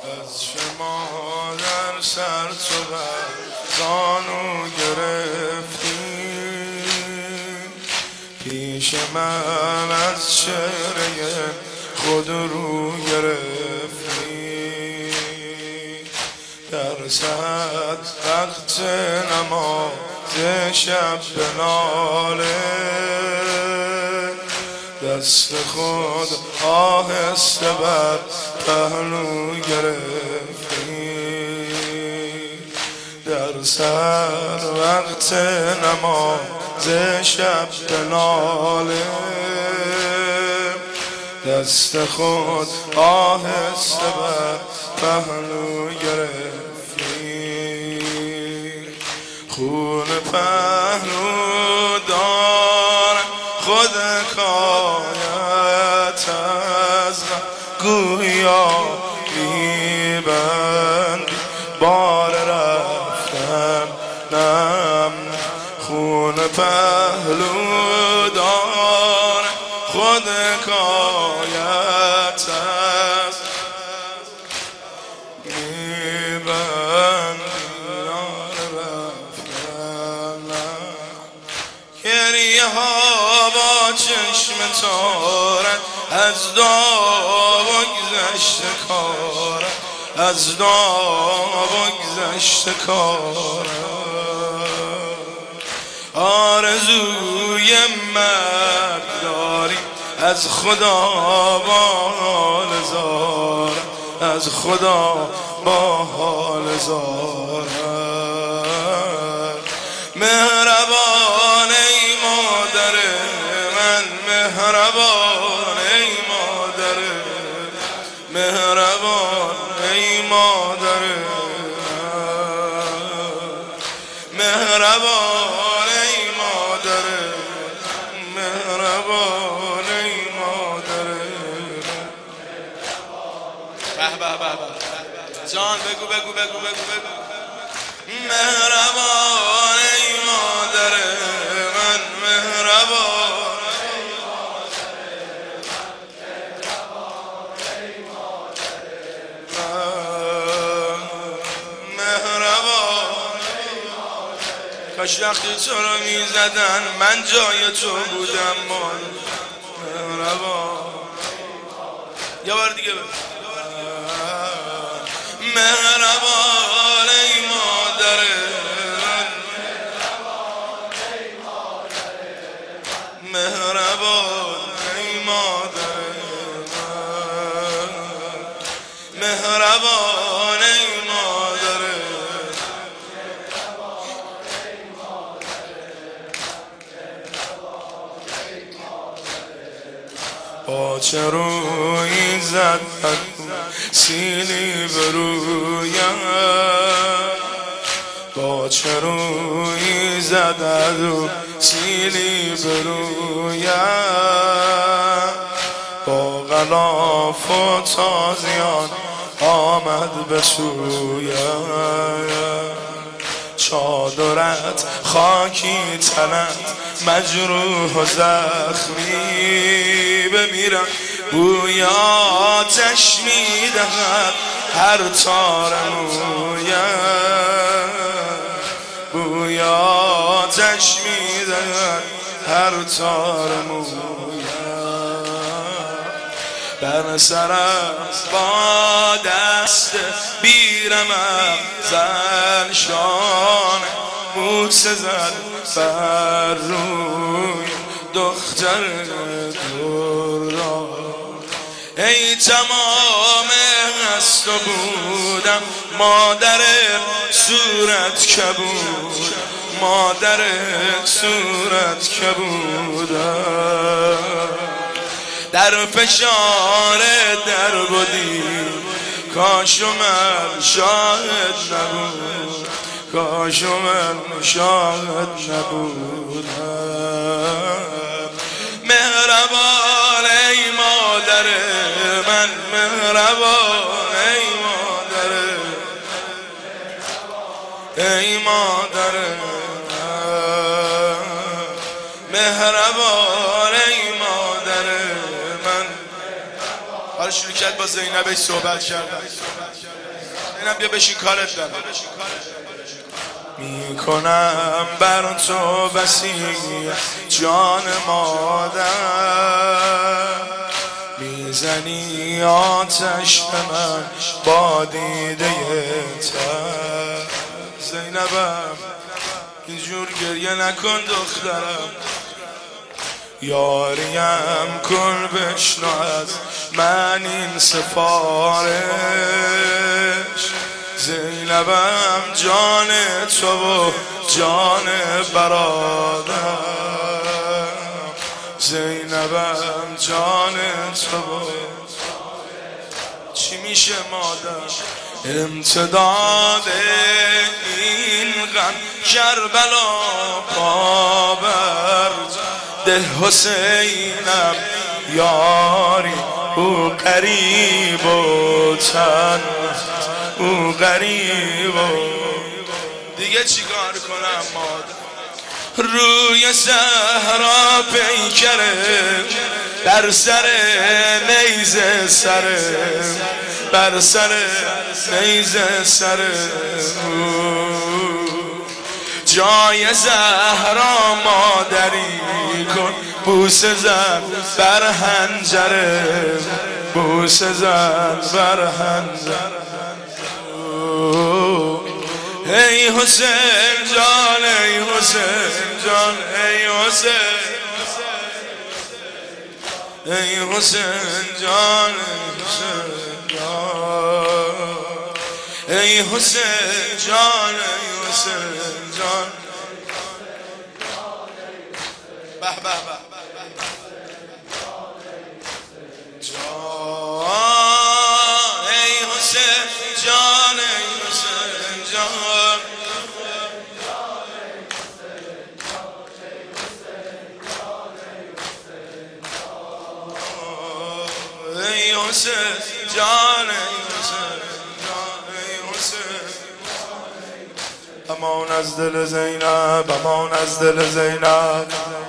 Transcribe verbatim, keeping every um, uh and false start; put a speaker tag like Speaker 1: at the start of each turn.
Speaker 1: از شما در سر تو بر زانو گرفتی، پیش من از چهره خود رو گرفتی. در سحر وقت نماز شب به ناله، دست خود آهسته بر پهلو گرفتی. در سحر وقت نماز شب به ناله، دست خود آهسته بر پهلو گرفتی. خون پهلو دار خود حکایت از گویا میبندی بار رفتن نم. خون پهلو دار خود حکایت از میبندی بار رفتن نم. گریه ها با چشم تارت از دعا بگذشت کارت، از دعا بگذشت کارت. آرزوی مرگ داری از خدا با حال زارت، از خدا با حال زارت. مهربان ای مادر من، مهربان ای مادر، مهربان ای مادر، مهربان ای مادر، مهربان ای مادر. به به به به جان بگو بگو بگو بگو بگو. مهربان ای مادر من، مهربان ای مادر، مهربان ای مادر. کاش وقتی تو رو میزدن من جای تو بودم. من مهربان. یه بار دیگه بگو. مهربان ای مادر من، مهربان ای مادر من، مهربان ای مادر. با چه روی زد سیلی برویم، با چه روی زد و سیلی برویم. با غلاف و تازیان آمد به سویم. چادرت خاکی تنت مجروح و زخمی، بمیرم بوی آتش میدهد هر تار مویم. بوی آتش میدهد هر تار مویم. بر سرم با دست بیرمم زن شانه بوسه زد بر روی دختر دوران. ای تمام هست و بودم مادر صورت کبود، مادر صورت کبودم. در فشار در بودی کاش من شاهد نبود، کاش من شاهد نبودم. مهربان ای مادر من، مهربان ای مادر، ای مادر مهربان ای مادر من. بابا شروع کرد با زینبش صحبت کردن. زینب بیا بشین کارت دارم. میکنم بر تو بسی جان مادر، میزنی آتش به من با دیده تر. زینبم اینجور گریه نکن دخترم، یاریم کن بشنو از من این سفارش. زینبم جان تو و جان برادرم، زینبم جان تو. چی میشه مادر؟ امتداد این غم کربلا پا بر ده حسینم یاری، او قریب و تن او غریب و دیگه چیکار کنم مادر؟ روی صحرا پیکره بر سر نیزه سره، بر سر نیزه سره. جای زهرا مادری کن، بوسه زن بر حنجره، بوسه زن بر حنجره. ای حسین جان، ای حسین جان، ای حسین، ای حسین جان، ای حسین جان، ای حسین جان. به به به جان، ای حسین جان، ای حسین جان. ای حسین جان، ای حسین جان، ای حسین. امان از دل زینب، امان از دل زینب.